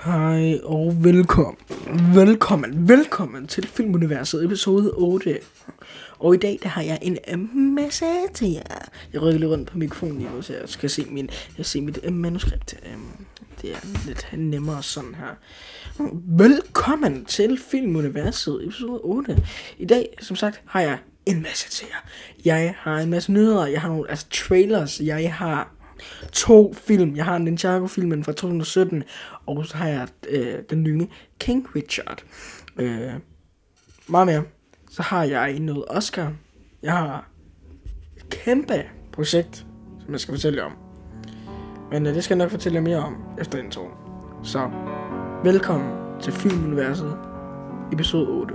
Hej og velkommen til Filmuniverset episode 8. Og i dag der har jeg en masse til jer. Jeg rykker lidt rundt på mikrofonen lige nu, så jeg skal se mit manuskript. Det er lidt nemmere sådan her. Velkommen til Filmuniverset episode 8. I dag, som sagt, har jeg en masse til jer. Jeg har en masse nyheder, jeg har nogle trailers, jeg har 2 film. Jeg har Ninjago-filmen fra 2017, og så har jeg den nye King Richard. Meget mere. Så har jeg noget Oscar. Jeg har et kæmpe projekt, som jeg skal fortælle jer om. Men det skal jeg nok fortælle jer mere om efter introen. Så velkommen til Filmuniverset episode 8.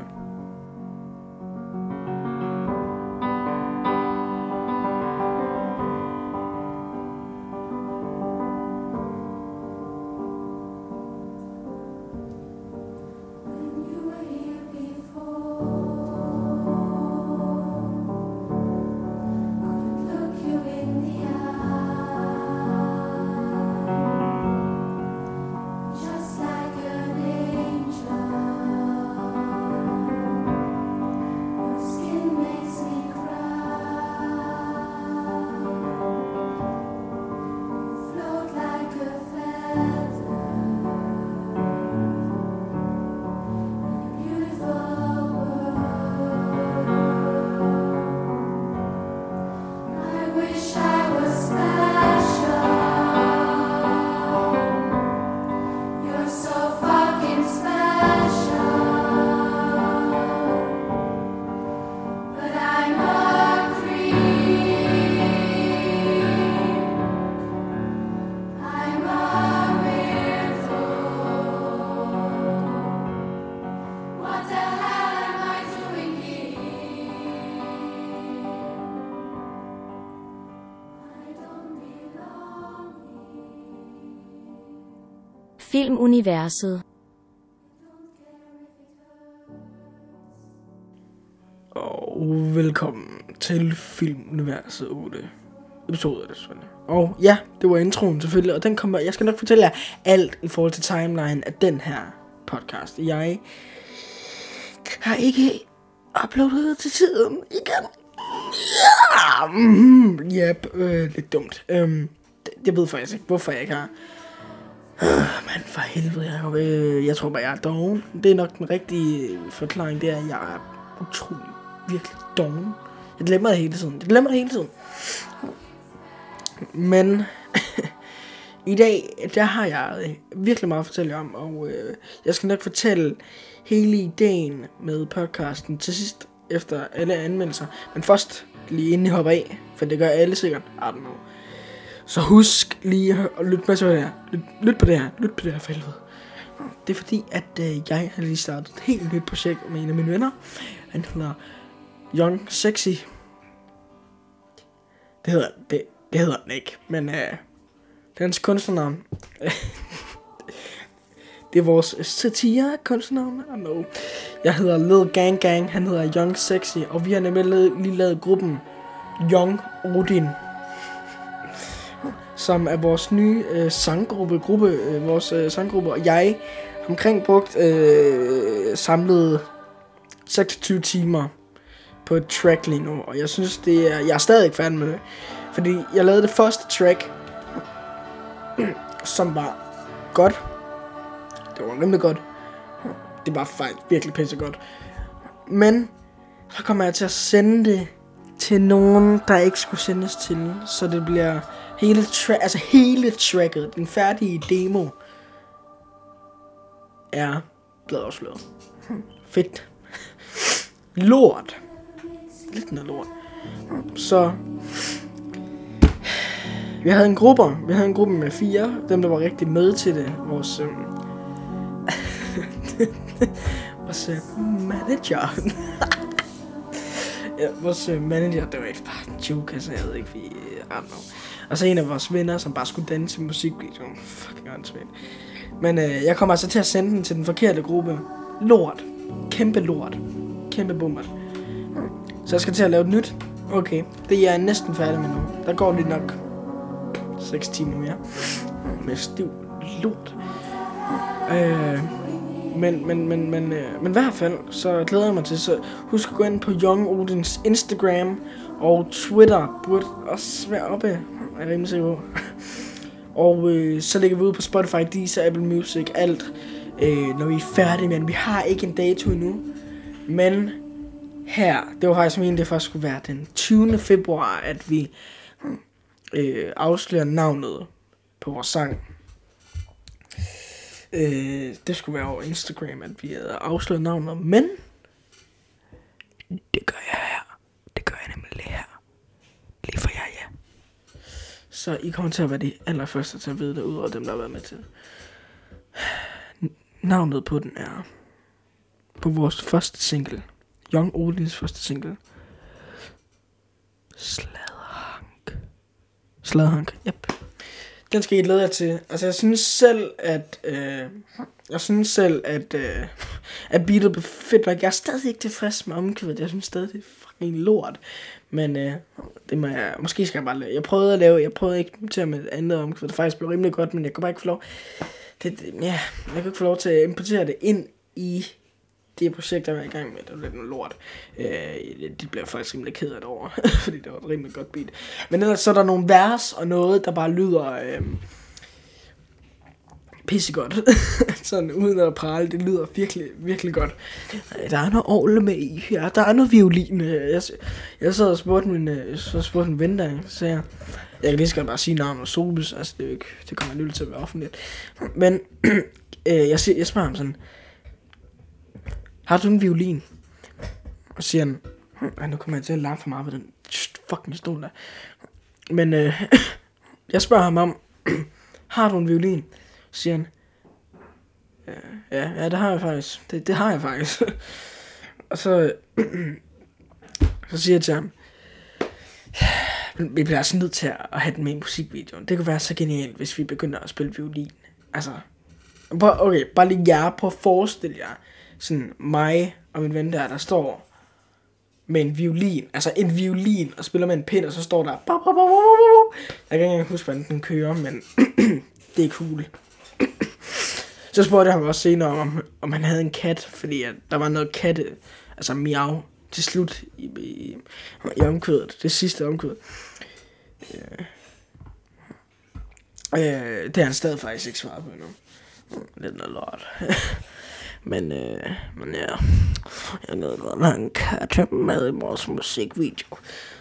Filmuniverset. Og velkommen til Filmuniverset 8 episode af det selvfølgelig. Og ja, det var introen selvfølgelig, og den kommer. Jeg skal nok fortælle jer alt i forhold til timeline af den her podcast. Jeg har ikke uploadet til tiden igen. Lidt dumt. Jeg ved faktisk ikke, hvorfor jeg ikke har. Men for helvede, jeg tror bare, jeg er doven. Det er nok den rigtige forklaring, det er, at jeg er utrolig, virkelig doven. Jeg glemmer det hele tiden. Men i dag, der har jeg virkelig meget at fortælle jer om, og jeg skal nok fortælle hele ideen med podcasten til sidst, efter alle anmeldelser. Men først, lige inden jeg hopper af, for det gør alle sikkert, I don't know. Så husk lige at lytte med til det her. Lyt på det her for helvede. Det er fordi, at jeg har lige startet et helt nyt projekt med en af mine venner. Han hedder Young Sexy. Det hedder den ikke, men det er hans kunstnernavn. Det er vores satire kunstnernavn. I don't know. Jeg hedder Lil Gang Gang, han hedder Young Sexy, og vi har nemlig lige lavet gruppen Young Odin, som er vores nye sanggruppe, vores sanggruppe, og jeg omkring brugt samlet 26 timer på et track lige nu, og jeg synes jeg er stadig ikke færdig med det, fordi jeg lavede det første track, som var godt, det var rimelig godt, det var faktisk virkelig pissegodt, men så kommer jeg til at sende det til nogen, der ikke skulle sendes til, så det bliver hele tracket, den færdige demo, er blevet afsløret. Fedt. Lort. Lidt noget lort. Så vi havde en gruppe med 4, dem der var rigtig med til det. Vores manager. Ja, vores manager, det var ikke bare en joke, altså jeg ved ikke, I don't know. Og så en af vores venner, som bare skulle danse i musikvideoen. Fucking åndssvagt. Men jeg kommer altså til at sende den til den forkerte gruppe. Lort. Kæmpe bummert. Så jeg skal til at lave et nyt. Okay, det er jeg næsten færdig med nu. Der går lige nok 6 timer mere med stiv lort. Men i hvert fald, så glæder jeg mig til, så husk at gå ind på Young Odins Instagram, og Twitter burde også være oppe, er jeg rimelig sikker på. Og så lægger vi ud på Spotify, Deezer, Apple Music, alt, når vi er færdige, men vi har ikke en dato endnu. Men her, det var faktisk meningen, det først skulle være den 20. februar, at vi afslører navnet på vores sang. Det skulle være over Instagram, at vi havde afsløret navnet, men det gør jeg her. Det gør jeg nemlig lige her. Lige for jer, ja. Så I kommer til at være de allerførste til at vide det, ud over dem, der har været med til. Navnet på den er på vores første single. Young Odins første single. Sladhank, yep. Den skal I glæde jer til. Altså jeg synes selv, at beatet blev fedt nok. Jeg er stadig ikke tilfreds med omkvædet. Jeg synes stadig, det er fucking lort. Men det må jeg, måske skal jeg bare lave. Jeg prøvede at eksperimentere med et andet omkvæd. Det faktisk blev rimelig godt, men jeg kan bare ikke få lov. Jeg kan ikke få lov til at importere det ind i det projekt, jeg var i gang med. Det var lidt noget lort. Det blev faktisk rimelig ked af det over, fordi det var et rimelig godt beat. Men ellers så er der nogle vers og noget, der bare lyder pissegodt. Sådan uden at prale, det lyder virkelig, virkelig godt. Der er noget orgel med i her, der er noget violin. Jeg sad og spurgte min ven der, så sagde jeg kan lige skal bare sige navnet Sobus, altså det er jo ikke, det kommer alligevel til at være offentligt. Men jeg spørger ham sådan, har du en violin? Og siger han, nu kommer jeg til at larme for meget på den fucking stol der. Men jeg spørger ham om, har du en violin? Så siger han, ja, det har jeg faktisk. Det har jeg faktisk. Og så siger jeg til ham, vi bliver altså nødt til at have den med i musikvideoen. Det kunne være så genialt, hvis vi begynder at spille violin. Altså, okay, bare lige jer på at forestille jer, sådan mig og min ven der står med en violin, altså en violin, og spiller med en pind, og så står der, jeg kan ikke engang huske, hvordan den kører, men det er cool. Så spurgte jeg ham også senere, om han havde en kat, fordi der var noget katte, altså miau, til slut i omkvædet, det sidste omkvæd. Det har han stadig faktisk ikke svaret på endnu. Lidt noget lort. Men ja, jeg ved godt, at han kan med i vores musikvideo.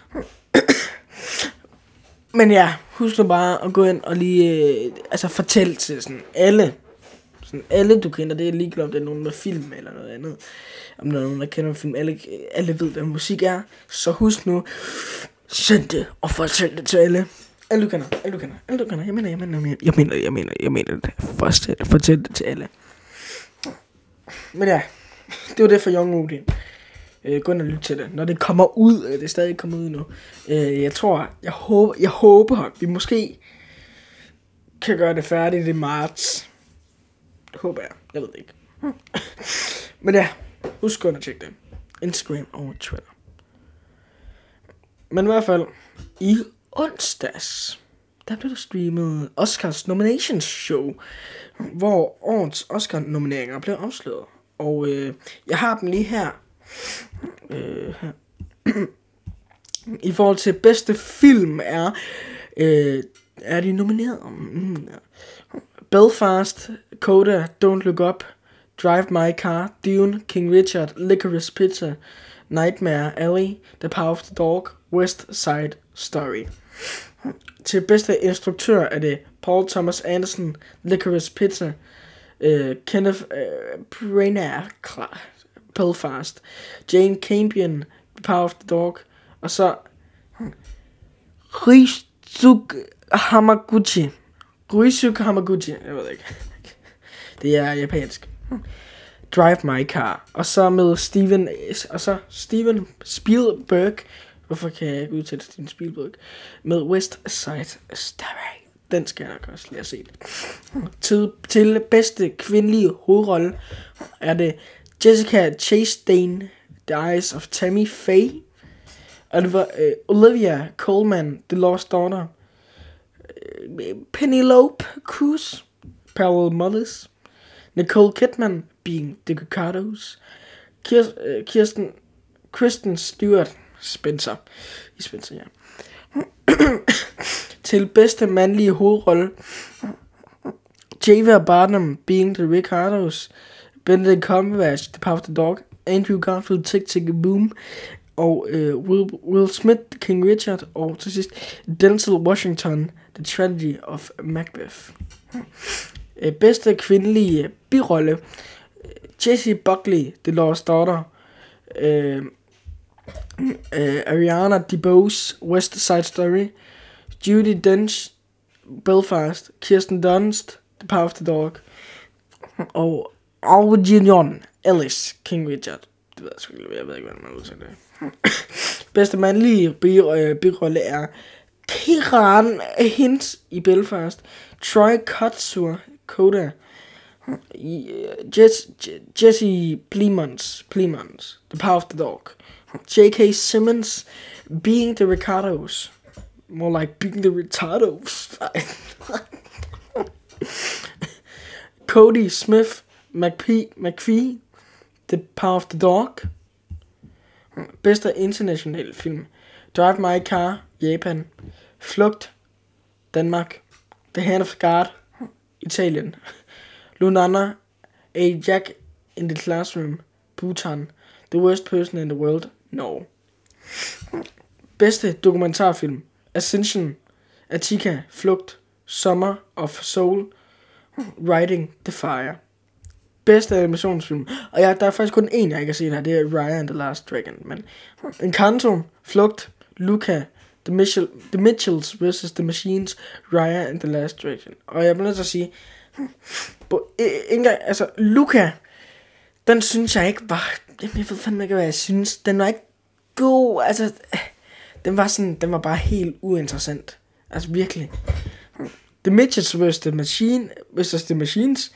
Men ja, husk nu bare at gå ind og lige, fortæl til sådan alle du kender, det er ligeglad om det er nogen med film eller noget andet. Om der er nogen, der kender film, alle ved, hvad musik er. Så husk nu, send det og fortæl det til alle. Alle du kender. Jeg mener det. Fortæl det til alle. Men ja, det var det for Young Odin. Gå ind og lyt til det. Når det kommer ud, det er stadig kommet ud nu. Jeg håber, vi måske kan gøre det færdigt i marts. Det håber jeg ved det ikke. Men ja, husk at tjekke det. Instagram og Twitter. Men i hvert fald, i onsdags, der blev der streamet Oscars Nominations Show, hvor årets Oscar-nomineringer blev afsløret. Og jeg har dem lige her. I forhold til bedste film er de nomineret. Belfast, Coda, Don't Look Up, Drive My Car, Dune, King Richard, Licorice Pizza, Nightmare Alley, The Power of the Dog, West Side Story. Til bedste instruktør er det Paul Thomas Anderson, Licorice Pizza, Kenneth Branagh, Belfast, Jane Campion, The Power of the Dog, og så Ryusuke Hamaguchi, jeg ved ikke, det er japansk. Drive My Car, og så med Steven Spielberg, hvorfor kan jeg ikke udtale Steven Spielberg, med West Side Story. Den skal jeg nok også lige have set. Til bedste kvindelige hovedrolle er det Jessica Chastain, The Eyes of Tammy Faye, Olivia Colman, The Lost Daughter, Penelope Cruz, Paul Mullis, Nicole Kidman, Being the Ricardos. Kristen Stewart, Spencer, ja. Til bedste mandlige hovedrolle, Javier Bardem, Being the Ricardos. Benedict Cumberbatch, The Power of the Dog. Andrew Garfield, Tick Tick Boom. Og Will Smith, King Richard. Og til sidst Denzel Washington, The Tragedy of Macbeth. Bedste kvindelige birolle, Jessie Buckley, The Lost Daughter. Ariana DeBose, West Side Story. Judi Dench, Belfast. Kirsten Dunst, The Power of the Dog. Og Algernon Ellis, King Richard. Det ved jeg sgu ikke, jeg ved ikke, hvordan man udsætter det. Bedste mandlige birolle er Kieran Hintz i Belfast. Troy Kotsur, Coda. Jesse Plemons, The Power of the Dog. J.K. Simmons, Being the Ricardos. More like Being the Retardos. Cody Smith, McPhee, The Power of the Dog. Bedste internationale film, Drive My Car, Japan. Flugt, Danmark. The Hand of God, Italien. Lunana, A Jack in the Classroom, Bhutan. The Worst Person in the World, Norge. Bedste dokumentarfilm, Ascension, Attica, Flugt, Summer of Soul, Riding the Fire. Bedste animationsfilm, og der er faktisk kun en, jeg ikke har set her, det er Raya and the Last Dragon, men Encanto, Flugt, Luca, The Mitchells vs. The Machines, Raya and the Last Dragon. Og jeg bliver nødt til at sige, altså Luca, den synes jeg ikke var, jeg ved fandme ikke, hvad jeg synes, den var ikke god, altså, den var bare helt uinteressant, altså virkelig. The Mitchells vs. The Machines,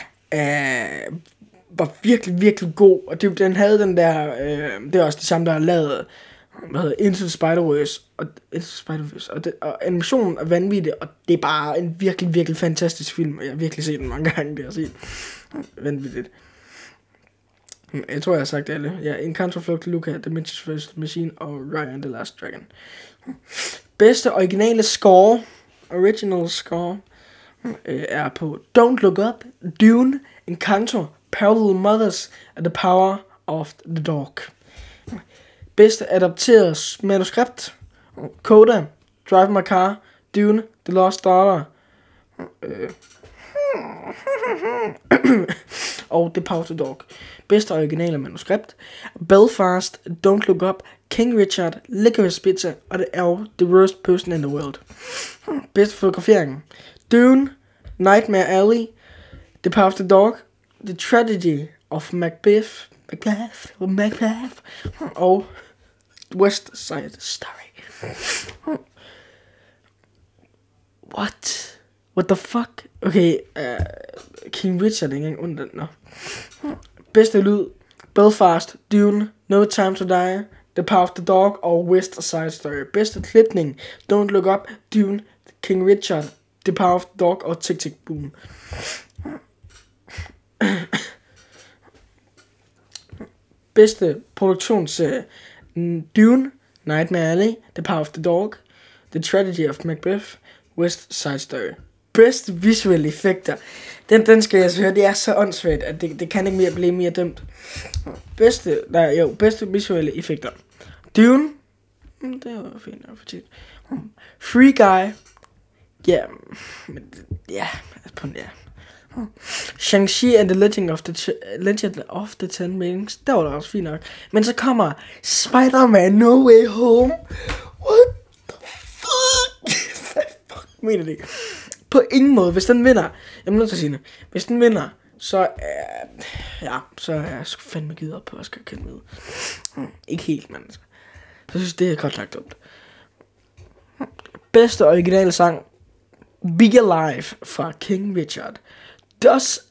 var virkelig, virkelig god, og den havde den der, det er også det samme, der har lavet, Into the Spider-Verse, og animationen er vanvittig, og det er bare en virkelig, virkelig fantastisk film, og jeg har virkelig set den mange gange, det har set vanvittigt. Jeg tror, jeg har sagt det alle. Ja, Encanto, Flugt, Luca, The Mitchells vs. Machine og Raya and the Last Dragon. Bedste original score, er på Don't Look Up, Dune, Encanto, Parallel Mothers and The Power of the Dog. Bedste adapteret manuskript, Coda, Drive My Car, Dune, The Lost Daughter, og The Power of the Dog. Bedste originale manuskript, Belfast, Don't Look Up, King Richard, Licorice Pizza og The Worst Person in the World. Bedste fotografering, Dune, Nightmare Alley, The Power of the Dog, The Tragedy of Macbeth og West Side Story. What the fuck? Okay, King Richard er ikke engang under den. No. Bedste lyd, Belfast, Dune, No Time to Die, The Power of the Dog og West Side Story. Bedste klipning, Don't Look Up, Dune, King Richard, The Power of the Dog og Tick Tick Boom. Bedste produktionsserie, Dune, Nightmare Alley, The Power of the Dog, The Tragedy of Macbeth, West Side Story. Bedste visuelle effekter, den skal jeg så høre, det er så åndssvagt, at det kan ikke mere blive mere dømt. Bedste visuelle effekter, Dune, det var fint nok for tit. Free Guy, ja, Shang-Chi and the Legend of the Ten Rings, der var det også fint nok. Men så kommer Spider-Man No Way Home. What the fuck? Hvad fuck mener det? På ingen måde, hvis den vinder, jeg må nødt til at sige det, hvis den vinder, så så er jeg sgu fandme givet op på, at jeg skal kende med. Ikke helt, men så synes det er godt lagt op. Bedste originale sang, Be Alive fra King Richard. Dos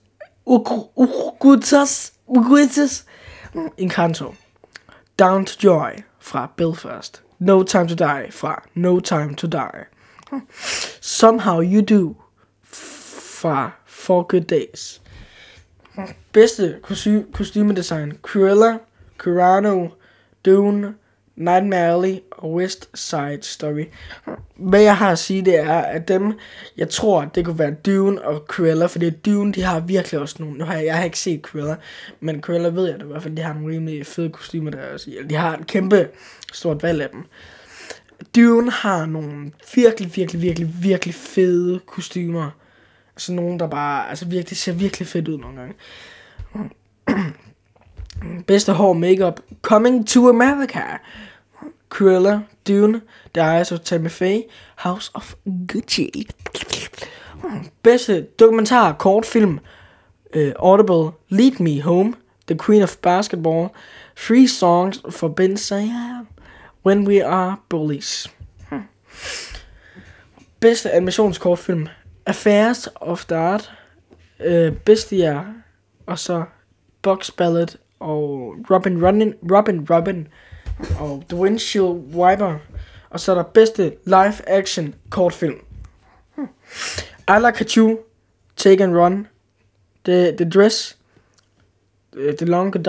Uguitas Encanto. Down to Joy fra Belfast. No Time to Die fra No Time to Die. Somehow You Do fra 4 Good Days. Bedste kostymedesign: Cruella, Cyrano, Dune, Nightmare Alley og West Side Story. Hvad jeg har at sige, det er, at dem, jeg tror, det kunne være Dune og Cruella, fordi Dune, de har virkelig også nogle, jeg har ikke set Cruella, men Cruella ved jeg det i hvert fald, de har nogle rimelig fede kostymer der også, de har et kæmpe stort valg af dem. Dune har nogle virkelig fede kostymer, altså nogle, der bare, altså virkelig ser virkelig fedt ud nogle gange. Bedste hår makeup: Coming to America, Cruella, Dune, The Eyes of Tammy Faye, House of Gucci. Bedste dokumentar kortfilm: Audible, Lead Me Home, The Queen of Basketball, 3 Songs for Ben Sayah, When We Are Bullies. Bedste animationskortfilm: Affairs of the Art, Bestia, og så Box Ballad og Robin og The Windshield Wiper. Og så er der bedste live action kortfilm: I Like a Chew, Take and Run, The Dress, The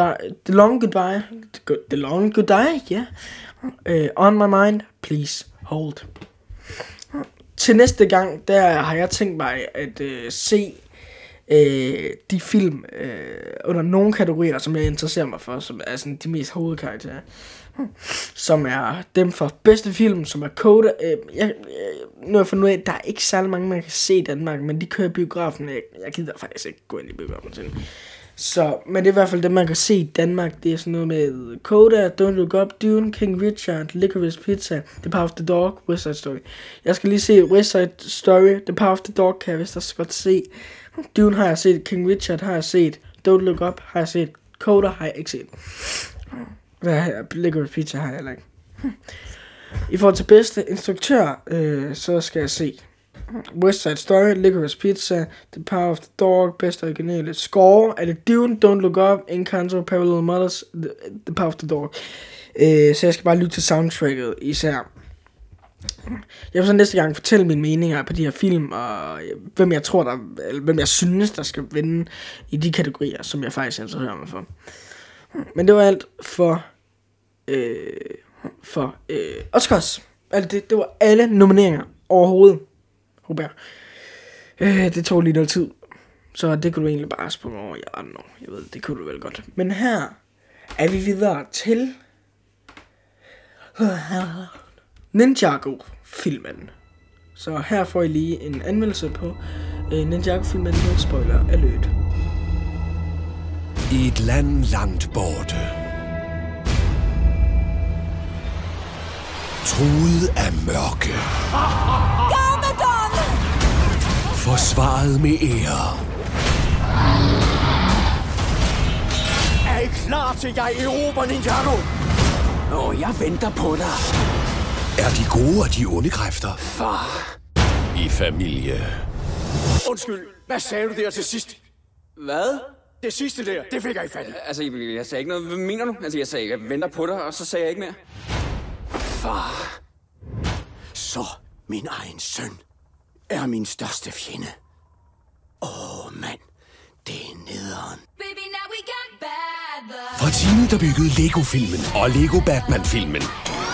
Long Goodbye, yeah. On My Mind, Please Hold. Til næste gang, der har jeg tænkt mig at se de film under nogle kategorier, som jeg interesserer mig for, som er sådan de mest hovedkarakterer, som er dem for bedste film, som er Coda. Nu har jeg fundet ud af, at der er ikke særlig mange, man kan se i Danmark, men de kører i biografen. Jeg gider faktisk ikke gå ind i biografen til. Så, men det er i hvert fald det, man kan se i Danmark. Det er sådan noget med Coda, Don't Look Up, Dune, King Richard, Licorice Pizza, The Power of the Dog, West Side Story. Jeg skal lige se West Side Story, The Power of the Dog kan jeg vist også godt se. Dune har jeg set, King Richard har jeg set, Don't Look Up har jeg set, Coda har jeg ikke set. Licorice Pizza har jeg heller ikke. I forhold til bedste instruktør, så skal jeg se West Side Story, Licorice Pizza, The Power of the Dog, bedste originale score. Er det Dune, Don't Look Up, Encanto, Parallel Mothers, The Power of the Dog. Så jeg skal bare lytte til soundtracket især. Jeg vil så næste gang fortælle mine meninger på de her film, og hvem jeg tror, hvem jeg synes, der skal vinde i de kategorier, som jeg faktisk interesserer mig for. Men det var alt for Oscars. Altså det var alle nomineringer overhovedet. Håber jeg. Det tog lige noget tid, så det kunne du egentlig bare sprunge over. Jeg ved, det kunne du vel godt. Men her er vi videre til Ninjago-filmen. Så her får I lige en anmeldelse på Ninjago-filmen med spoiler alert. I et land langt borte, truet af mørke, forsvaret med ære. Er I klar til, jeg erobrer Ninjago? Jeg venter på dig. Er de gode og de onde kræfter Far. i familie? Undskyld, hvad sagde du der til sidst? Hvad? Det sidste der, det fik jeg ikke fat i. Altså, jeg sagde ikke noget. Hvad mener du? Altså, jeg sagde, jeg venter på dig, og så sagde jeg ikke mere. Far. Så min egen søn er min største fjende. Mand, det er nederen. Fra teamet, der byggede Lego-filmen og Lego Batman-filmen.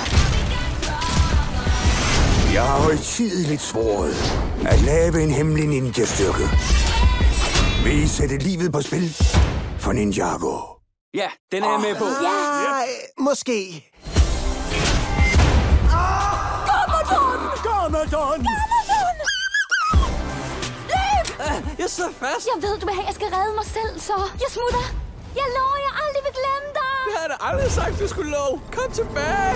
Jeg har højtideligt svoret at lave en hemmelig ninja-styrke. Vil I sætte livet på spil for Ninjago? Ja, den er jeg med på. Ja, måske. Garmadon! Jeg sidder fast. Jeg ved, du vil have, jeg skal redde mig selv, så jeg smutter. Jeg lover, jeg aldrig vil glemme dig. Jeg havde da aldrig sagt, du skulle love. Kom tilbage.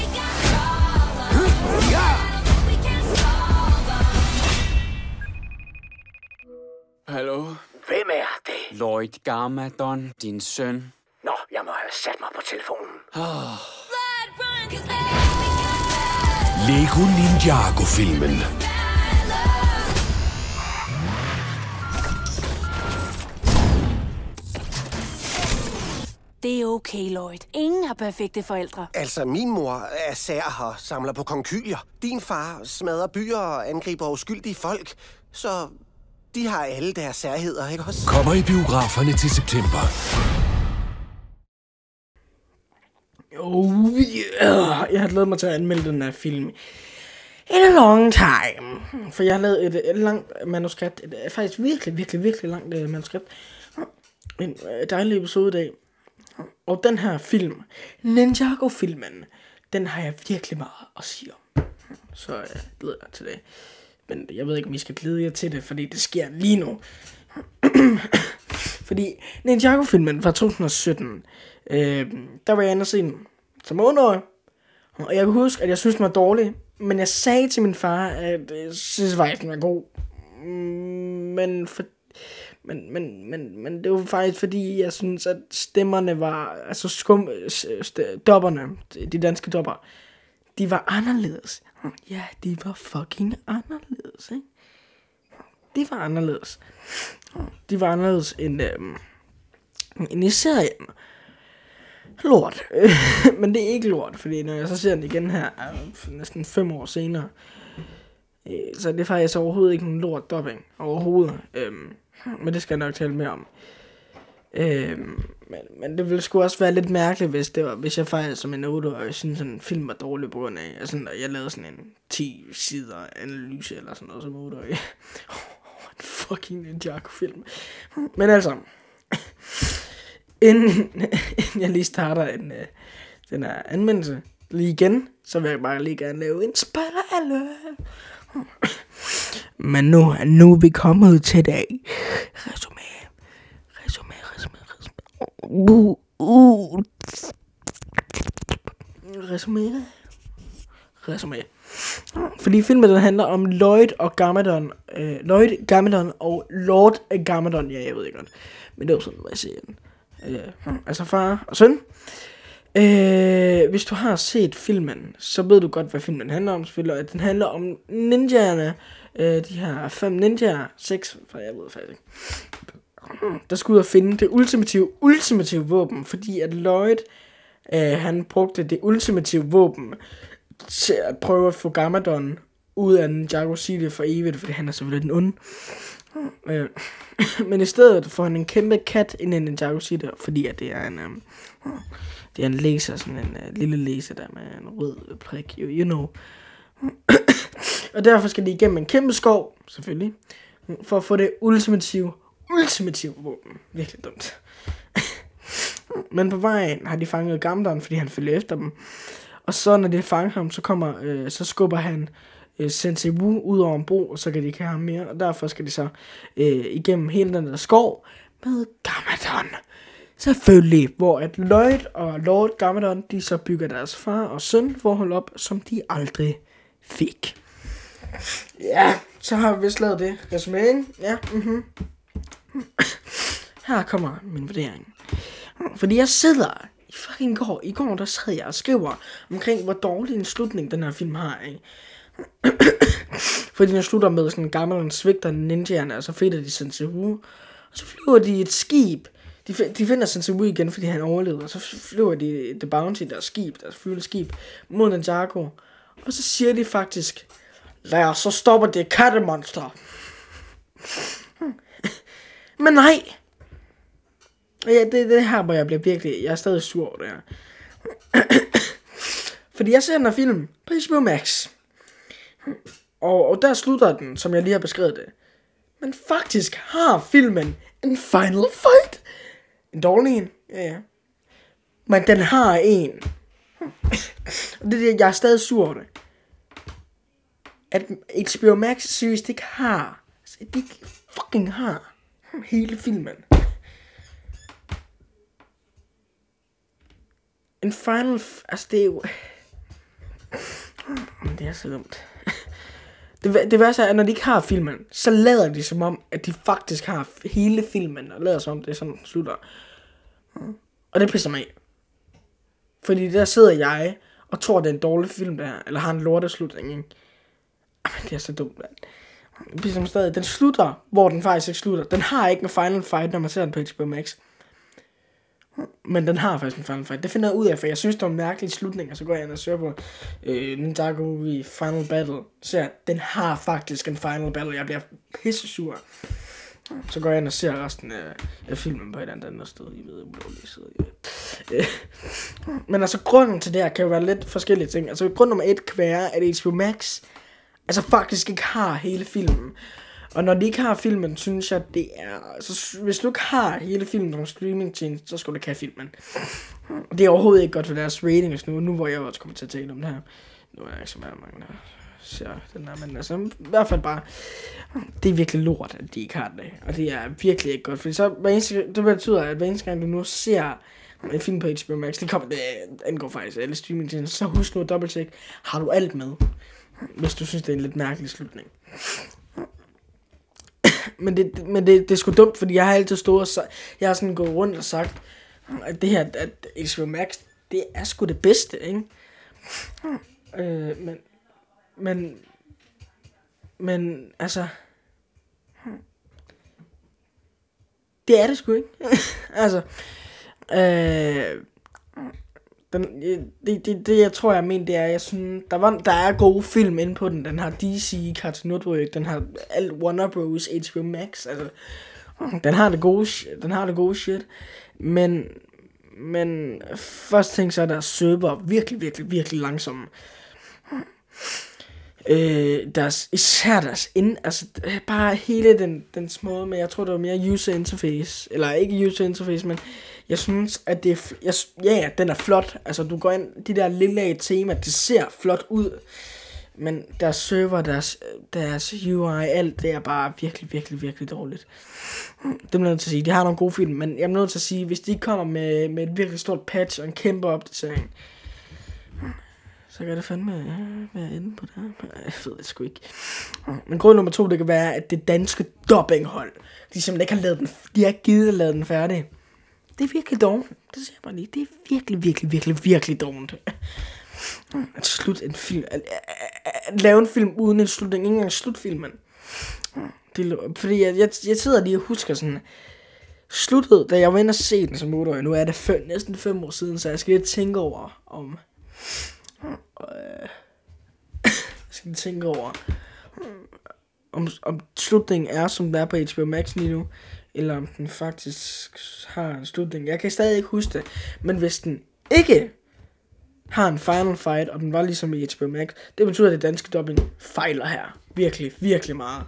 Hallo? Hvem er det? Lloyd Garmadon, din søn. Nå, jeg må have sat mig på telefonen. Lego Ninjago-filmen. Det er okay, Lloyd. Ingen har perfekte forældre. Altså, min mor er sær og samler på konkylier. Din far smadrer byer og angriber uskyldige folk. Så De har alle deres særheder, ikke også? Kommer i biograferne til september. Oh yeah. Jeg har glædet mig til at anmelde den her film in a long time. For jeg har lavet et langt manuskript. Faktisk virkelig langt manuskript. En dejlig episode i dag. Og den her film, Ninjago-filmen, den har jeg virkelig meget at sige om. Så jeg glæder mig til det. Men jeg ved ikke, om I skal glæde jer til det, fordi det sker lige nu. Fordi Ninjago-filmen fra 2017, der var jeg inde og se den som 8-årig. Og jeg kan huske, at jeg synes den var dårlig. Men jeg sagde til min far, at jeg synes faktisk, den var god. Men det var faktisk fordi, jeg synes, at stemmerne var, altså dobberne, de danske dobber, de var anderledes. Ja, de var fucking anderledes, ikke? De var anderledes. De var anderledes end i serien. Lort. Men det er ikke lort, fordi når jeg så ser den igen her, næsten 5 år senere, så er det faktisk overhovedet ikke en lort dubbing. Overhovedet. Men det skal jeg nok tale mere om. Men det ville sgu også være lidt mærkeligt, hvis jeg faktisk som en 8-årig synes, at en film var dårlig på grund af, altså, jeg lavede sådan en 10 sider analyse eller sådan noget som 8-årig. En fucking Ninjago-film. Men altså, inden jeg lige starter den her anmeldelse lige igen, så vil jeg bare lige gerne lave en spoiler alert. Men nu er vi kommet til dag. Resumé. Fordi filmen den handler om Lloyd og Garmadon. Lloyd, Garmadon og Lord Garmadon. Ja, jeg ved ikke godt. Men det var sådan, hvad jeg siger. Altså far og søn. Hvis du har set filmen, så ved du godt, hvad filmen handler om. Selvfølgelig. Den handler om ninjaerne. De her 5 ninjaer. 6, for jeg ved faktisk ikke. Der skulle ud og finde det ultimative våben. Fordi at Lloyd, han brugte det ultimative våben til at prøve at få Garmadon ud af Ninjago City for evigt. Fordi han er selvfølgelig den onde. Men i stedet får han en kæmpe kat ind i Ninjago City. Fordi at det er en laser, sådan en lille laser der med en rød prik, you know. Og derfor skal de igennem en kæmpe skov, selvfølgelig, for at få det ultimative våben. Virkelig dumt. Men på vejen har de fanget Garmadon, fordi han følger efter dem. Og så når de fanger ham, så skubber han Sensei Wu ud over en bro, og så kan de ikke have ham mere. Og derfor skal de så igennem hele den der skov med Garmadon. Selvfølgelig, hvor at Lloyd og Lord Garmadon, de så bygger deres far og søn forhold op, som de aldrig fik. Ja, så har vi vist lavet det. Resumé. Ja, Her kommer min vurdering. Fordi jeg sidder i går der sad jeg og skriver omkring, hvor dårlig en slutning den her film har, ikke? Fordi den slutter med sådan en gammel svigter ninjaerne, og så finder de Sensei Wu, og så flyver de et skib. De finder Sensei Wu igen, fordi han overlevede, og så flyver de The Bounty, deres flyvende skib, mod Ninjago. Og så siger de faktisk, lad os så stopper det kattemonster. Men nej. Ja, det her, hvor jeg bliver virkelig, jeg er stadig sur over det her. Fordi jeg ser den her film på HBO Max. Og der slutter den, som jeg lige har beskrevet det. Men faktisk har filmen en final fight. En dårlig en, ja. Men den har en. Og det er det, jeg er stadig sur over det. At HBO Max seriøst ikke har. De ikke fucking har hele filmen. En final... Altså det er jo... Det er så dumt. Det værste er, at når de ikke har filmen, så lader de som om, at de faktisk har hele filmen, og lader som om det er sådan, den slutter. Og det pisser mig af. Fordi der sidder jeg, og tror, det er en dårlig film, der eller har en lorteslutning, ikke? Men det er så dumt, mand. Det pisser mig stadig. Den slutter, hvor den faktisk ikke slutter. Den har ikke en final fight, når man ser den på HBO Max. Men den har faktisk en final fight. Det finder jeg ud af, for jeg synes, det var en mærkelig slutning. Og så går jeg ind og søger på Ninjago i Final Battle. Så den har faktisk en final battle. Jeg bliver pisse sur. Så går jeg ind og ser resten af filmen på et eller andet sted. I ved, hvor det sidder. Men altså, grunden til det her kan jo være lidt forskellige ting. Altså, grund nummer 1 kan være, at HBO Max altså faktisk ikke har hele filmen. Og når de ikke har filmen, synes jeg, det er... Altså, hvis du ikke har hele filmen som streamingtjeneste, så skal du ikke have filmen. Det er overhovedet ikke godt for deres ratings nu hvor jeg også kommer til at tale om det her. Nu er jeg ikke så mange, der ser den her, men altså, i hvert fald bare... Det er virkelig lort, at de ikke har det. Og det er virkelig ikke godt, fordi så... Det betyder, at hver eneste gang, du nu ser en film på HBO Max, det angår faktisk alle streamingtjenester, så husk nu at dobbelttjek, har du alt med? Hvis du synes, det er en lidt mærkelig slutning. Men det er sgu dumt, fordi jeg har altid stået og jeg har sådan gået rundt og sagt, at det her, at HBO Max, det er sgu det bedste, ikke? Men altså, det er det sgu ikke. Altså, det jeg tror jeg mener, det er, jeg synes, der er gode film inde på den. Den har DC, Cartoon Network, den har alt Warner Bros, HBO Max, altså den har det gode shit. Men først ting så er der server virkelig langsomme. Altså bare hele den måde, men jeg tror det var mere user interface, eller ikke user interface, men jeg synes at det den er flot. Altså du går ind, de der lille tema, det ser flot ud, men deres server, deres UI, alt det er bare virkelig dårligt. Det er nødt til at sige. De har nogle gode film, men jeg er nødt til at sige, hvis de kommer med et virkelig stort patch og en kæmpe opdatering, så kan det fandme være inde på det her. Jeg ved det sgu ikke. Men grund nummer 2, det kan være, at det danske dubbinghold, de simpelthen ikke har lavet den, de har ikke givet at lave den færdig. Det er virkelig dårligt. Det siger jeg bare lige. Det er virkelig dårligt. At slutte en film, at lave en film uden en slutning, ikke engang slutfilmen. Fordi jeg sidder lige og husker sådan, sluttet, da jeg var inde og se den som 8-årig, nu er det næsten 5 år siden, så jeg skal lige tænke over, om slutningen er, som den er på HBO Max lige nu, eller om den faktisk har en slutning. Jeg kan stadig ikke huske det, men hvis den ikke har en final fight, og den var ligesom i HBO Max, det betyder, at det danske dubbing fejler her. Virkelig meget.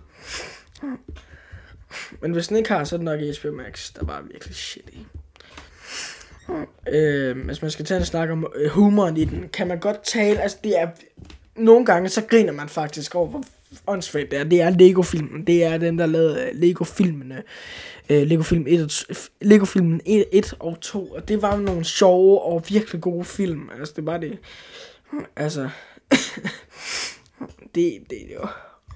Men hvis den ikke har, så er det nok i HBO Max, der var virkelig shitty. Hvis man skal tage en snak om humoren i den, kan man godt tale, altså det er, nogle gange så griner man faktisk over, hvor åndssvagt det er. Det er Lego-filmen, det er dem, der lavede Lego-filmene, Lego-filmen 1 og 2, og det var nogle sjove og virkelig gode film, altså det var det, altså, det jo.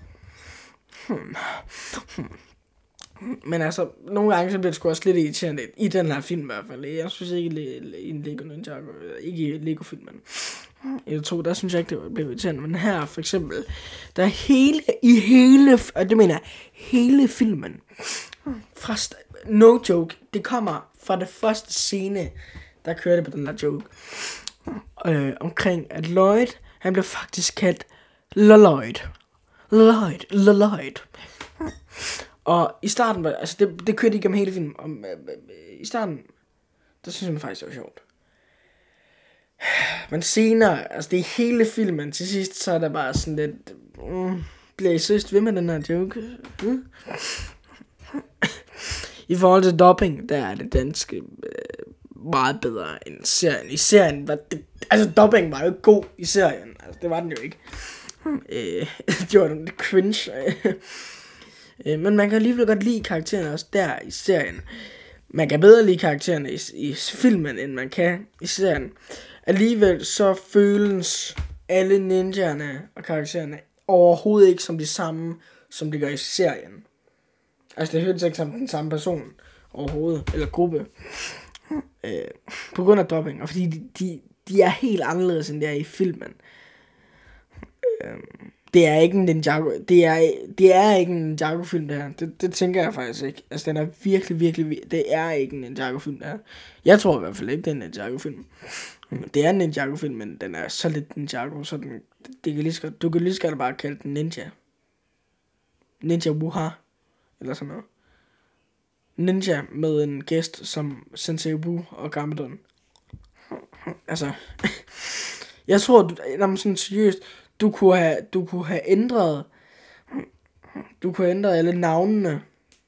Men altså, nogle gange så bliver det sgu også lidt irriterende i den her film i hvert fald. Jeg synes ikke i en Lego Ninjago, ikke i Lego-filmen. I 2, der synes jeg ikke, det blev irriterende. Men her for eksempel, der er og det mener jeg, hele filmen, no joke, det kommer fra det første scene, der kørte på den der joke. Omkring at Lloyd, han blev faktisk kaldt Lloyd. Og i starten, altså det kørte ikke om hele filmen. I starten, der synes jeg faktisk, det var sjovt. Men senere, altså det er hele filmen, til sidst, så er der bare sådan lidt, bliver I seriøst ved med den her joke? I forhold til dubbing, der er det danske meget bedre end serien. I serien var det, altså dubbing var jo ikke god i serien, altså det var den jo ikke. Det var lidt cringe. Men man kan alligevel godt lide karaktererne også der i serien. Man kan bedre lide karaktererne i filmen, end man kan i serien. Alligevel så føles alle ninjerne og karaktererne overhovedet ikke som de samme, som de gør i serien. Altså det føles ikke som den samme person overhovedet, eller gruppe. På grund af dubbing, og fordi de er helt anderledes, end de er i filmen. Det er ikke en Ninjago. Det er ikke en Ninjago-film, det her. Det tænker jeg faktisk ikke. Altså, den er virkelig... Det er ikke en Ninjago-film, det her. Jeg tror i hvert fald ikke, det er en Ninjago-film. Det er en Ninjago-film, men den er så lidt Ninjago, så du kan lige så godt bare kalde den Ninja. Ninja Wuha. Eller sådan noget. Ninja med en gæst som Sensei Wu og Garmadon. Altså... Jeg tror, sådan seriøst, du kunne have ændret alle navnene.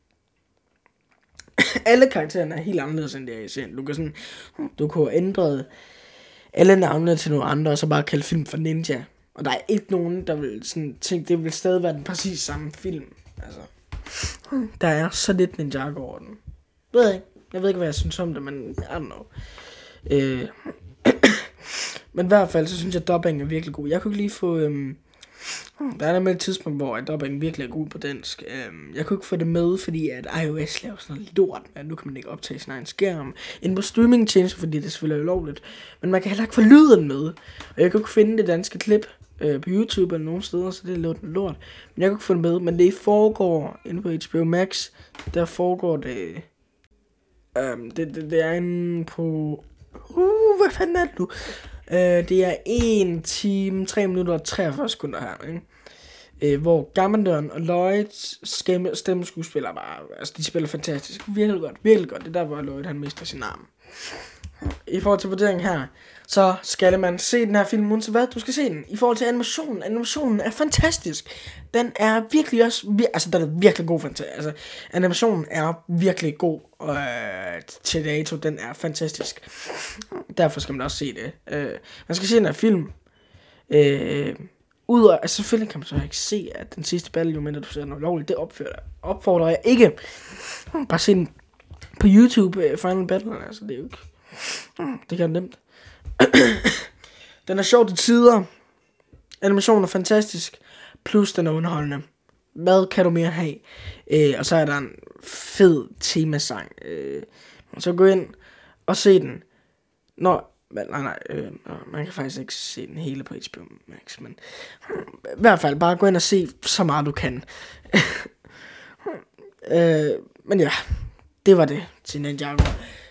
Alle karaktererne er helt anderledes end det er i serien. Du kunne have ændret alle navnene til nogle andre, og så bare kalde film for Ninja. Og der er ikke nogen, der vil sådan tænke, det vil stadig være den præcis samme film. Altså, der er så lidt Ninjago over den. Jeg ved ikke, hvad jeg synes om det, men I don't know. Men i hvert fald, så synes jeg, at dubbing er virkelig god. Jeg kunne ikke lige få... der er nemlig et tidspunkt, hvor dubbing virkelig er god på dansk. Jeg kunne ikke få det med, fordi at iOS laver sådan noget lort, at nu kan man ikke optage sin egen skærm inde på streamingtjenester, fordi det selvfølgelig er ulovligt. Men man kan heller ikke få lyden med. Og jeg kunne ikke finde det danske klip på YouTube eller nogen steder, så det er lort. Men jeg kunne ikke få det med, men det foregår inde på HBO Max. Der foregår det... det er inde på... hvad fanden er det nu? Det er 1 time, 3 minutter og 43 sekunder her, ikke? Hvor Garmadon og Lloyds stemmeskuespillere bare, altså de spiller fantastisk, virkelig godt. Det er der, hvor Lloyd han mister sin arm. I forhold til vurderingen her, så skal man se den her film, uanset hvad, du skal se den. I forhold til animationen er fantastisk. Den er virkelig også, altså den er virkelig god, altså animationen er virkelig god til dato, den er fantastisk. Derfor skal man også se det. Man skal se den her film. Udover, altså selvfølgelig kan man så ikke se, at den sidste battle, jo mindre du ser noget lovligt, det opfordrer jeg ikke. Bare se den på YouTube, Final Battle, altså det er jo ikke, det kan være nemt. Den er sjov til tider. Animationen er fantastisk. Plus den er underholdende. Hvad kan du mere have? Og så er der en fed temasang. Så gå ind og se den. Man kan faktisk ikke se den hele på HBO Max, men i hvert fald bare gå ind og se så meget du kan. Men ja, det var det til Ninjago.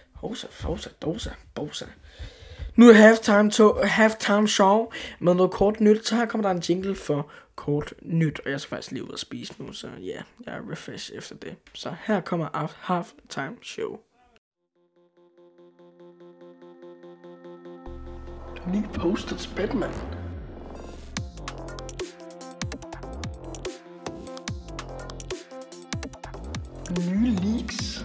Hosa. Nu er halftime show med noget kort nyt, så her kommer der en jingle for kort nyt, og jeg skal faktisk lige ud og spise nu, så ja, jeg er refresh efter det. Så her kommer halftime show. Nye poster til Batman. Nye leaks.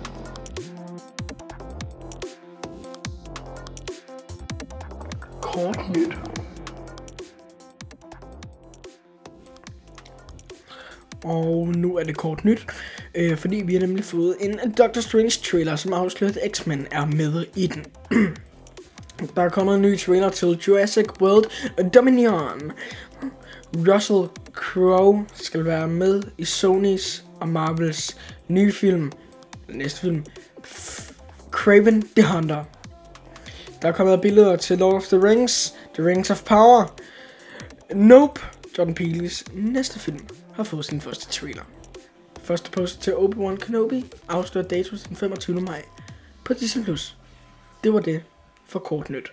Kort nyt. Og nu er det kort nyt, fordi vi har nemlig fået en Doctor Strange trailer, som afslører, at X-Men er med i den. Der er kommet en ny trailer til Jurassic World Dominion. Russell Crowe skal være med i Sonys og Marvels nye film, næste film, Kraven the Hunter. Der er kommet billeder til Lord of the Rings, The Rings of Power. Nope, Jordan Peele's næste film har fået sin første trailer. Første post til Obi-Wan Kenobi afslører dato den 25. maj på Disney+. Det var det for kort nyt.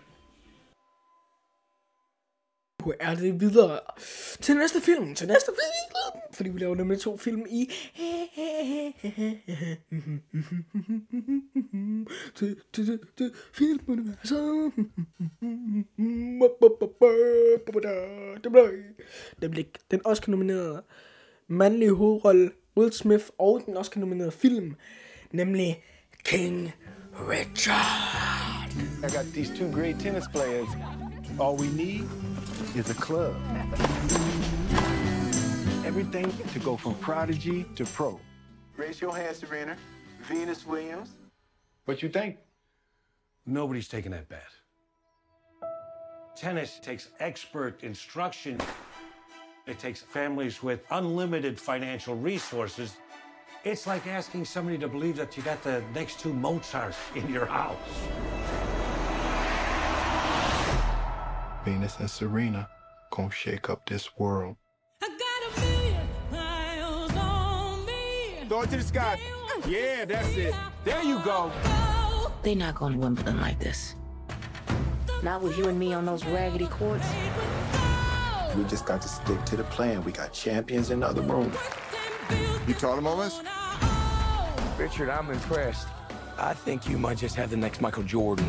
Nu er det videre til næste film, fordi vi laver nemlig 2 film i filmuniverset. Det blev den Oscar-nominerede mandlige hovedrolle Will Smith og den Oscar-nominerede film, nemlig King Richard. I got these 2 great tennis players. All we need is a club. Everything to go from prodigy to pro. Raise your hand, Serena. Venus Williams. What you think? Nobody's taking that bet. Tennis takes expert instruction. It takes families with unlimited financial resources. It's like asking somebody to believe that you got the next 2 Mozarts in your house. Venus and Serena gonna shake up this world. I got throw it to the sky. Yeah, that's it. There you go. They're not going to Wimbledon like this. Not with you and me on those raggedy courts. We just got to stick to the plan. We got champions in the other room. You told him all this? Richard, I'm impressed. I think you might just have the next Michael Jordan.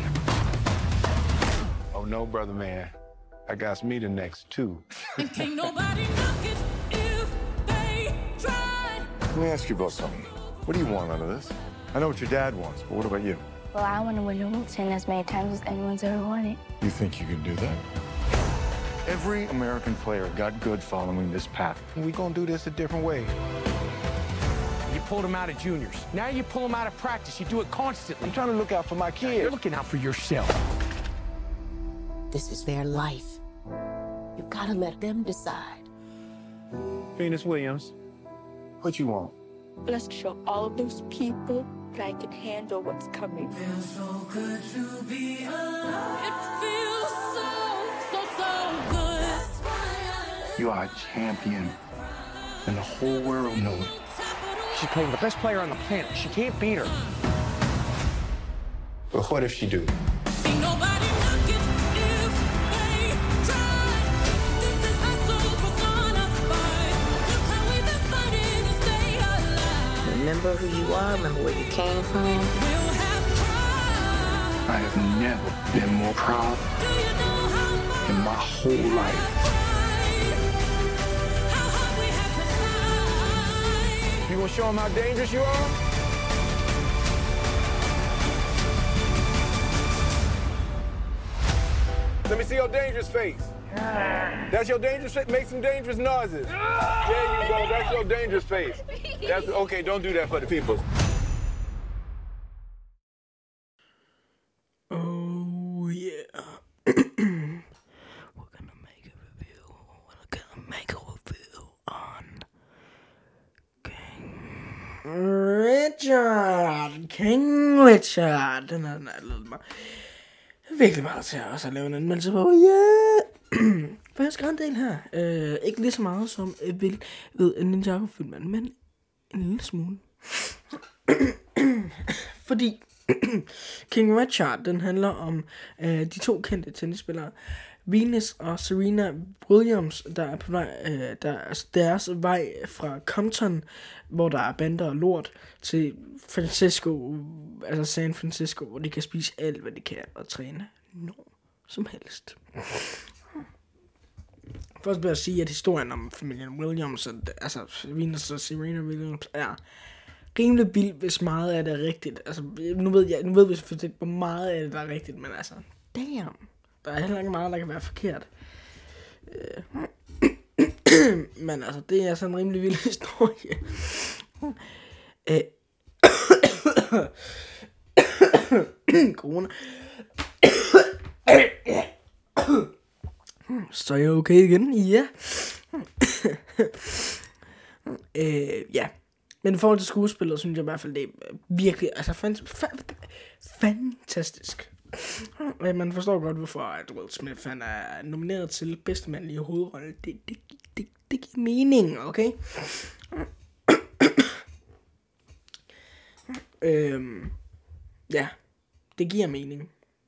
Oh, no, brother, man. I got me the next two. Can't nobody knock it if they try. Let me ask you about something. What do you want out of this? I know what your dad wants, but what about you? Well, I want to win the Wimbledon as many times as anyone's ever won it. You think you can do that? Every American player got good following this path. We're gonna do this a different way. You pulled him out of juniors. Now you pull him out of practice. You do it constantly. I'm trying to look out for my kids. You're looking out for yourself. This is their life. You gotta let them decide. Venus Williams, what you want? Let's show all of those people that I can handle what's coming. Feels so good to be alive. It feels so good. You are a champion, and the whole world knows it. She's playing the best player on the planet. She can't beat her. But what if she do? Ain't nobody knock it if they try. This is how Supersonic fight. Look how we've been fighting to stay alive. Remember who you are, remember where you came from. We'll have pride. I have never been more proud Do you know how much in my whole life. how hard we had to fight? You gonna show them how dangerous you are? Let me see your dangerous face. That's your dangerous face. Make some dangerous noises. There you go. That's your dangerous face. That's okay. Don't do that for the people. Oh yeah. We're gonna make a review. On King Richard. Den er lavet mig virkelig meget til at også lave en anmeldelse på. Yeah! For jeg skal en del her. Ikke lige så meget som ved en Ninjago-filmen, men en lille smule. Fordi King Richard, den handler om de to kendte tennisspillere, Venus og Serena Williams, der er på vej, deres vej fra Compton, hvor der er bander og lort, til San Francisco, hvor de kan spise alt, hvad de kan, og træne noget som helst. Først vil jeg sige, at historien om familien Williams, altså Venus og Serena Williams, er rimelig vild, hvis meget af det er rigtigt. Altså, nu ved vi selvfølgelig, hvor meget af det der er rigtigt, men altså, damn. Der er heller ikke meget, der kan være forkert. Men altså, det er sådan en rimelig vild historie. Corona. Så er jeg okay igen? Ja. Ja. Men i forhold til skuespillet, synes jeg i hvert fald, det er virkelig, altså fantastisk. Man forstår godt, hvorfor at Will Smith han er nomineret til bedste mandlige hovedrolle. Det giver mening, okay? Ja, det giver mening.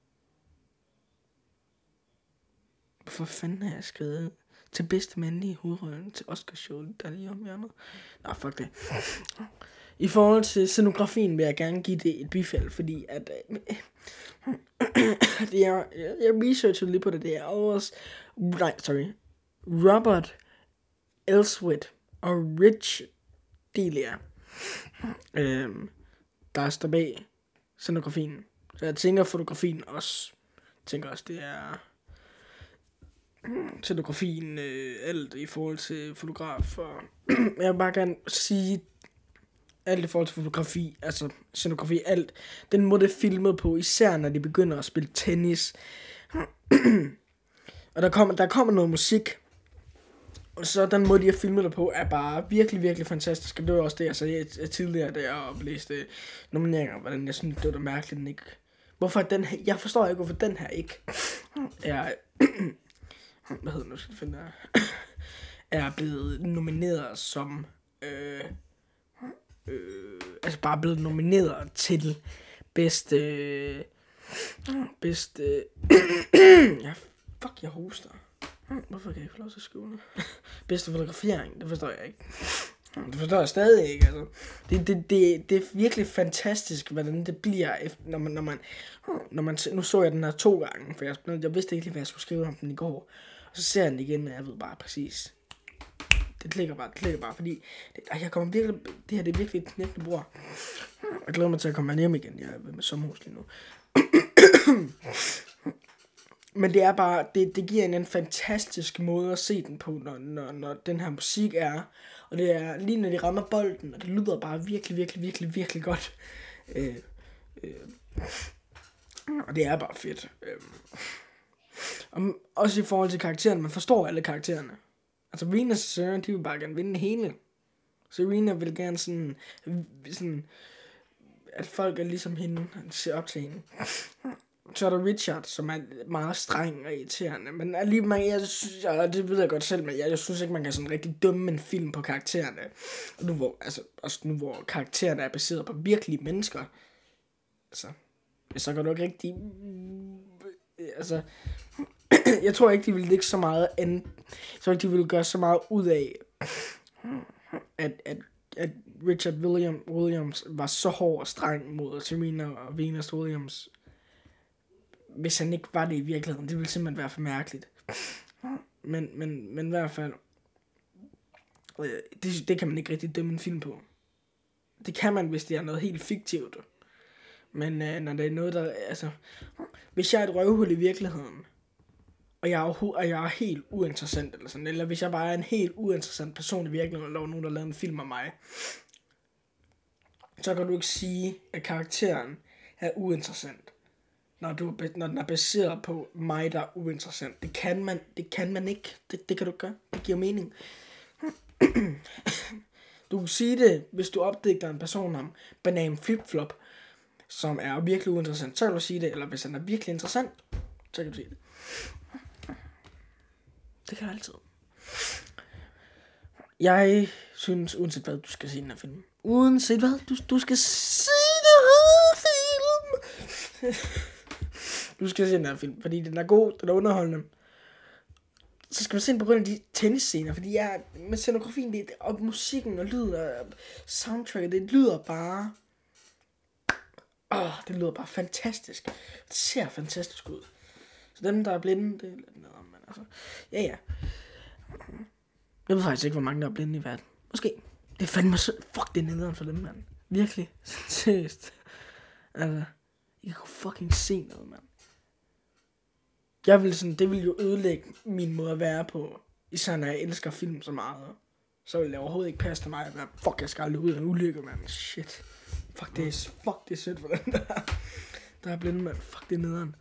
Hvorfor fanden har jeg skrevet til bedste mandlige hovedrolle til Oscarshowet, der er lige om hjørnet? Nå, fuck det. I forhold til scenografien vil jeg gerne give det et bifald, fordi at jeg researchede lige på det. Det er Robert Elswit og Rich Delia, der står bag scenografien. Så jeg tænker fotografien også. Jeg tænker også det er scenografien alt i forhold til fotograf. Og jeg vil bare gerne sige alt i forhold til fotografi, altså scenografi, alt. Den måde det er filmet på, især når de begynder at spille tennis. Og der kommer noget musik. Og så den måde de har filmet det på er bare virkelig, virkelig fantastisk. Og det var også det, jeg sagde tidligere, da jeg oplæste nomineringer, hvordan jeg synes, det var da mærkeligt, den ikke. Hvorfor den her, jeg forstår ikke, hvorfor den her ikke er hvad hedder nu, skal jeg finde der, er blevet nomineret som altså bare blevet nomineret til bedste... jeg hoster. Hvorfor kan jeg ikke få lov til at skrive det? Bedste fotografering, det forstår jeg ikke. Det forstår jeg stadig ikke, altså. Det er virkelig fantastisk, hvordan det bliver, når man nu så jeg den her 2 gange, for jeg vidste ikke lige, hvad jeg skulle skrive om den i går. Og så ser jeg den igen, og jeg ved bare præcis. Det klikker bare, fordi jeg kommer virkelig, det her det er virkelig et knækkende bord. Jeg glæder mig til at komme hjem igen, jeg er med sommerhus lige nu. Men det er bare, det giver en fantastisk måde at se den på, når den her musik er. Og det er lige når de rammer bolden, og det lyder bare virkelig godt. Og det er bare fedt. Og også i forhold til karaktererne, man forstår alle karaktererne. Altså Venus og Søren, de vil bare gerne vinde det hele. Serena vil gerne sådan at folk er ligesom hende, ser op til hende. Så er der Richard, som er meget streng og irriterende. Men alligevel, det ved jeg godt selv, men jeg synes ikke, man kan sådan rigtig dømme en film på karaktererne. Og nu hvor karaktererne er baseret på virkelige mennesker. Altså, så kan du ikke rigtig... Altså, jeg tror ikke, de ville lægge så meget jeg tror ikke, de ville gøre så meget ud af, at Richard Williams var så hård og streng mod Serena og Venus Williams, hvis han ikke var det i virkeligheden. Det ville simpelthen være for mærkeligt. Men i hvert fald, det kan man ikke rigtig dømme en film på. Det kan man, hvis det er noget helt fiktivt. Men når det er noget, der... Altså, hvis jeg er et røvhul i virkeligheden, og jeg er helt uinteressant, eller hvis jeg bare er en helt uinteressant person i virkeligheden, eller nogen, der laver en film af mig, så kan du ikke sige, at karakteren er uinteressant, når den er baseret på mig, der er uinteressant. Det kan man ikke. Det kan du gøre. Det giver mening. Du kan sige det, hvis du opdigter en person om Banan Flip-Flop, som er virkelig uinteressant, så kan du sige det. Eller hvis han er virkelig interessant, så kan du sige det. Det kan du altid. Jeg synes, uanset hvad, du skal se den her film. Uanset hvad, du skal se den her film. Du skal se den her film, fordi den er god, den er underholdende. Så skal man se den på grund af de tennisscener, fordi med scenografien, og musikken og lyd og soundtracket, det lyder bare... det lyder bare fantastisk. Det ser fantastisk ud. Så dem, der er blinde, det er lidt nederen, men altså... Ja. Jeg ved faktisk ikke, hvor mange der er blinde i verden. Måske. Det er fandme så... Fuck, det er nederen for dem, mand. Virkelig. Seriøst. Altså... I kan fucking se noget, mand. Det vil jo ødelægge min måde at være på. Især når jeg elsker film så meget. Så vil det overhovedet ikke passe til mig. Men fuck, jeg skal aldrig ud af en ulykke, mand. Shit. Fuck, det er sødt for den der er blinde, mand. Fuck, det er nederen.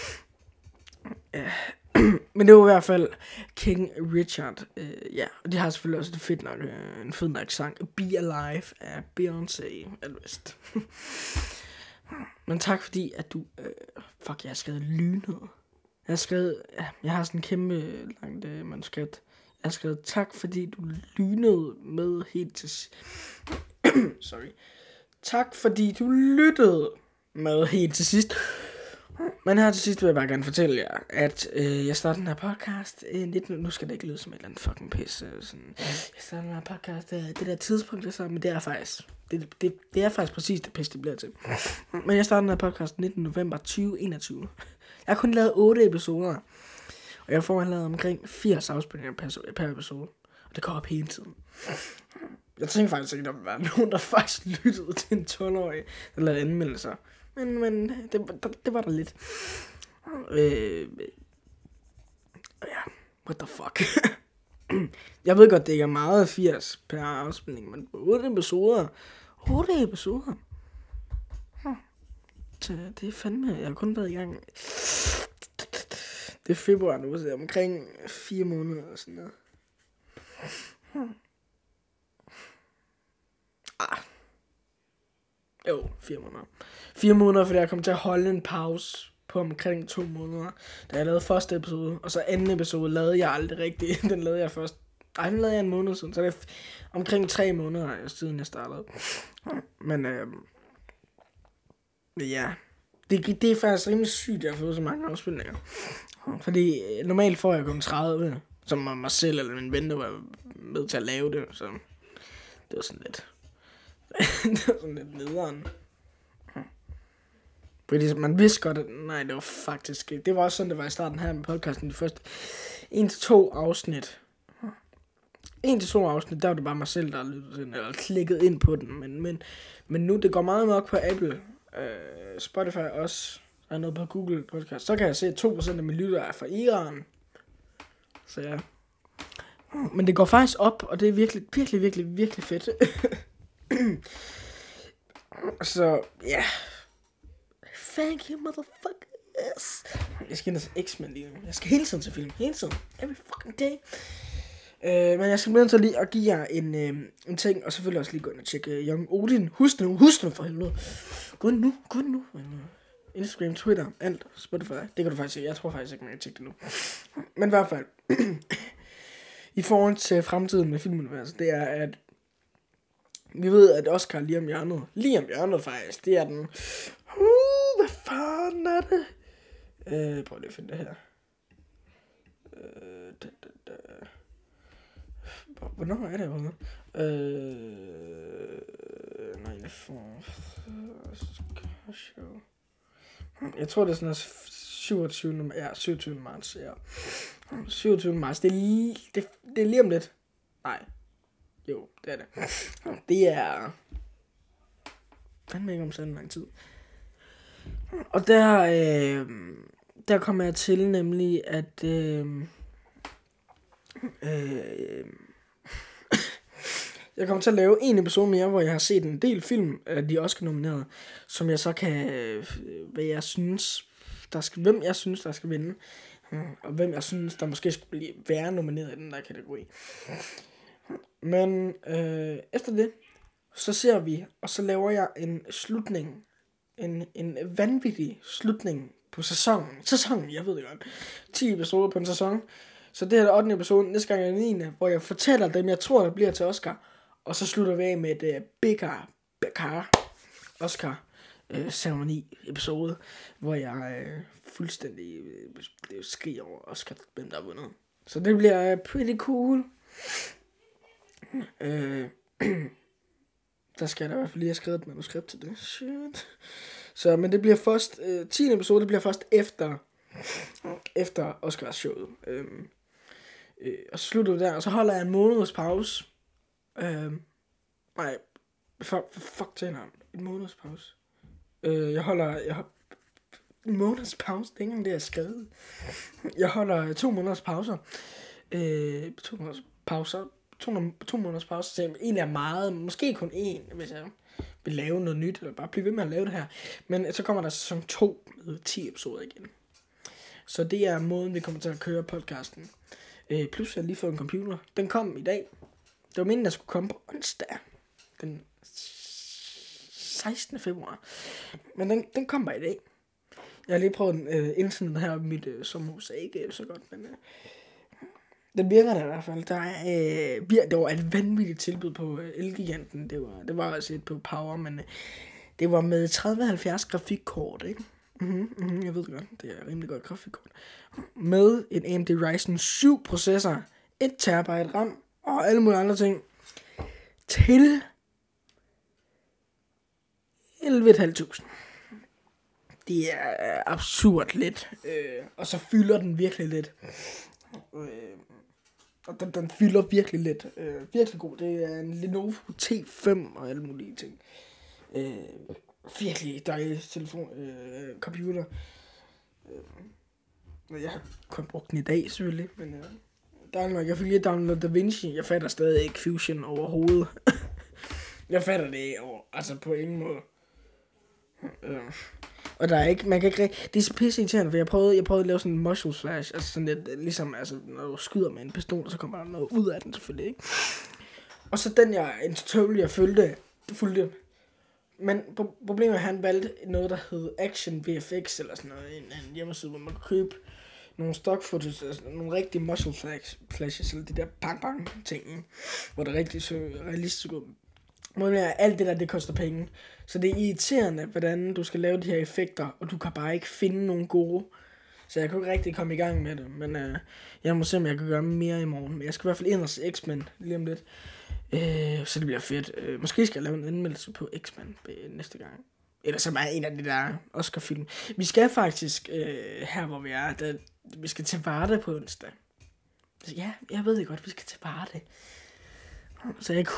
Men det var i hvert fald King Richard. Og de har selvfølgelig også det fedt nok, en fed nok sang. Be Alive af Beyoncé. Alvest. Men tak fordi, at du... jeg har skrevet lynet. Jeg har sådan en kæmpe langt manuskript. Jeg har skrevet tak fordi du lynede med helt til... Sorry. Tak fordi du lyttede med helt til sidst. Men her til sidst vil jeg bare gerne fortælle jer, at jeg startede den her podcast nu skal det ikke lyde som et eller andet fucking pis. Sådan, jeg startede den her podcast det der tidspunkt, jeg så, men det er faktisk det er faktisk præcis det pis, det bliver til. Men jeg startede den her podcast 19. november 2021. Jeg har kun lavet 8 episoder, og jeg får lavet omkring 80 afspilninger per episode, og det går op hele tiden. Jeg tænkte faktisk ikke, at der ville være nogen, der faktisk lyttede til en 12-årig, der lavede anmeldelser. Men det var der lidt. What the fuck. Jeg ved godt, det ikke er meget 80 per afspilning, men 8 episoder. 8 episoder. Det er fandme, jeg har kun været i gang. Det er februar nu, så det er omkring 4 måneder eller sådan noget. Jo, 4 måneder. 4 måneder, fordi jeg kom til at holde en pause på omkring 2 måneder, da jeg lavede første episode. Og så anden episode lavede jeg aldrig rigtigt. Den lavede jeg først Ej, den lavede jeg en måned siden, så det er omkring 3 måneder siden jeg startede. Men ja, det er faktisk rimelig sygt, at jeg har fået så mange afspilninger. Fordi normalt får jeg kun 30, som mig selv eller min ven, der var med til at lave det, så det var sådan lidt, det var sådan lidt nederen. Fordi man vidste godt, at nej, det var faktisk ikke. Det var også sådan, det var i starten her med podcasten. De første 1-2 afsnit. 1-2 afsnit, der var det bare mig selv, der lyttede til den, eller klikket ind på den. Men nu, det går meget nok på Apple. Spotify også. Der er noget på Google podcast. Så kan jeg se, at 2% af mine lyttere er fra Iran. Så ja. Men det går faktisk op, og det er virkelig fedt. Så ja. Thank you, motherfuckers. Jeg skal ind til X-Men lige nu. Jeg skal hele tiden til film. Hele tiden. Every fucking day. Men jeg skal blive til lige at give jer en ting, og selvfølgelig også lige gå ind og tjekke Young Odin. Husk nu for helvede. Gå nu. Instagram, Twitter, alt, Spotify. Det kan du faktisk se. Jeg tror faktisk ikke, man kan tjekke det nu. Men i hvert fald. I forhold til fremtiden med filmuniverset, det er, at vi ved, at Oscar lige om hjørnet faktisk, det er den. Hvad fanden er det? Prøv lige at finde det her. Hvornår er det? Nej, det får... Jeg tror, det er sådan noget 27. marts. Ja. 27. marts. Det er lige om lidt. Nej. Jo, det er det. Det er... fandme ikke om sådan lang tid. Og der kommer jeg til nemlig, at... jeg kommer til at lave en episode mere, hvor jeg har set en del film af de Oscar-nominerede, som jeg så kan, hvem jeg synes, der skal vinde, og hvem jeg synes, der måske skulle være nomineret i den der kategori. Men efter det, så ser vi, og så laver jeg en slutning, en vanvittig slutning på sæsonen, jeg ved det godt, 10 episoder på en sæson. Så det her er 8. episode, næste gang er 9. hvor jeg fortæller dem, jeg tror, der bliver til Oscar. Og så slutter vi af med et bigger Oscar ceremoni episode, hvor jeg fuldstændig skriger over Oscar, hvem der har vundet. Så det bliver pretty cool. Der skal jeg da i hvert fald lige have skrevet et manuskript til det. Shit. Så, men det bliver først, 10. episode, det bliver først efter Oscars showet. Og så slutter vi der, og så holder jeg en måneds pause. Nej, fuck til en måneds pause. Jeg har en måneds pause, det er ikke engang det, jeg har skrevet. Jeg holder 2 måneders pauser. 2 måneders pause, så egentlig er meget, måske kun 1, hvis jeg vil lave noget nyt, eller bare blive ved med at lave det her. Men så kommer der sæson 2 med 10 episoder igen. Så det er måden, vi kommer til at køre podcasten. Plus jeg har lige fået en computer. Den kom i dag. Det var meningen, der skulle komme på onsdag. Den 16. februar. Men den kom bare i dag. Jeg har lige prøvet internet her i mit sommerhus. Ikke så godt, men den virker der i hvert fald. Der var et vanvittigt tilbud på Elgiganten. Det var altså et på Power, men det var med 3070 grafikkort, ikke? Jeg ved det godt. Det er rimelig godt grafikkort. Med en AMD Ryzen 7 processor, 1 TB RAM og alle mulige andre ting. Til 11.500. Det er absurd lidt. Og så fylder den virkelig lidt. Og den fylder virkelig lidt. Virkelig god. Det er en Lenovo T5 og alle mulige ting. Virkelig dejlig computer. Jeg har kun brugt den i dag selvfølgelig, men jeg fik lige downloadet DaVinci. Jeg fatter stadig ikke Fusion overhovedet. Jeg fatter det altså på ingen måde. Og der er ikke, man kan ikke rigtig, det er så pisse irriterende, for jeg prøvede at lave sådan en muzzle flash, altså sådan lidt, ligesom, altså, når du skyder med en pistol, så kommer der noget ud af den selvfølgelig, ikke? Og så den en tutorial, jeg fulgte. Men problemet er, at han valgte noget, der hed Action VFX, eller sådan noget, en hjemmeside, hvor man kan købe nogle stock footage, altså nogle rigtige muscle flashes, eller de der bang ting, hvor det er rigtig så realistisk ud. Alt det der, det koster penge. Så det er irriterende, hvordan du skal lave de her effekter, og du kan bare ikke finde nogle gode. Så jeg kunne ikke rigtig komme i gang med det, men jeg må se, om jeg kan gøre mere i morgen. Men jeg skal i hvert fald ind og se X-Men lige om lidt. Så det bliver fedt. Måske skal jeg lave en anmeldelse på X-Men næste gang. Eller så bare en af de der Oscar-film. Vi skal faktisk, her hvor vi er, vi skal til Varde på onsdag. Så ja, jeg ved det godt, vi skal til Varde. Så jeg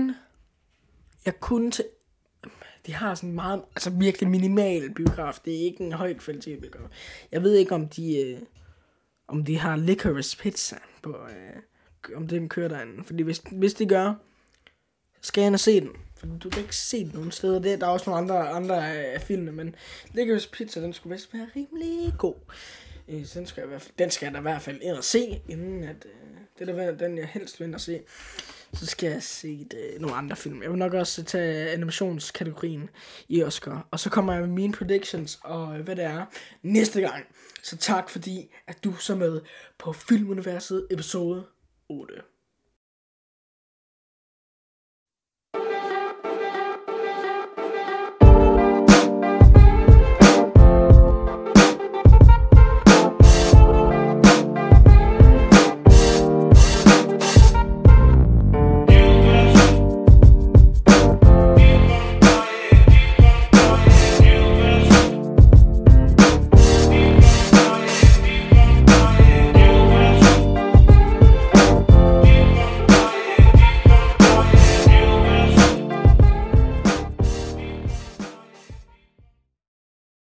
kunne til... De har sådan meget, altså virkelig minimal biograf. Det er ikke en høj kvalitet biograf. Jeg ved ikke, om de har Licorice Pizza på, om den kører derinde. Fordi hvis de gør, skal jeg ind og se den. For du kan ikke se den nogen steder. Der er også nogle andre af filmene, men Licorice Pizza, den skulle vist være rimelig god. Så den skal jeg da i hvert fald ind og se, inden at... det er den, jeg helst vil ind og se. Så skal jeg se nogle andre film. Jeg vil nok også tage animationskategorien i Oscar. Og så kommer jeg med mine predictions og hvad det er næste gang. Så tak fordi, at du så med på Filmuniverset episode 8.